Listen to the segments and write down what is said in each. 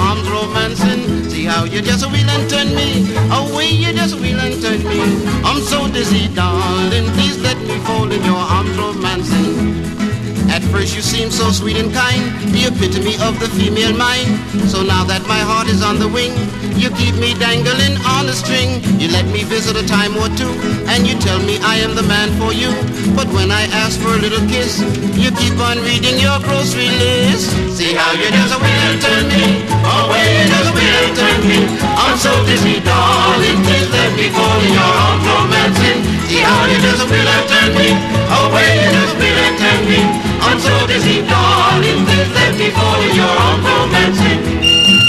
arms romancing. See how you just wheel and turn me, away you just wheel and turn me. I'm so dizzy, darling, please let me fall in your arms romancing. At first you seemed so sweet and kind, the epitome of the female mind. So now that my heart is on the wing, you keep me dangling on a string. You let me visit a time or two, and you tell me I am the man for you. But when I ask for a little kiss, you keep on reading your grocery list. See how you just wheel and turn me, away you just wheel and turn me. I'm so dizzy, darling, please let me fall in your arms romancing. See how you just wheel and turn me, away you just wheel and turn me. I'm so dizzy, darling, please let me fall in your arms romancing.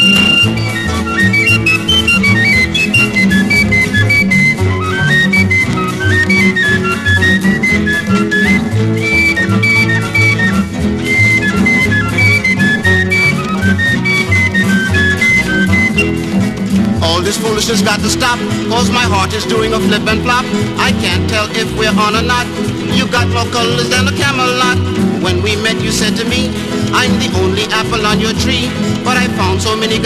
All this foolishness got to stop, cause my heart is doing a flip and flop. I can't tell if we're on or not. You got more colors than a Camelot. When we met you said to me, I'm the only apple on your tree. But I found so many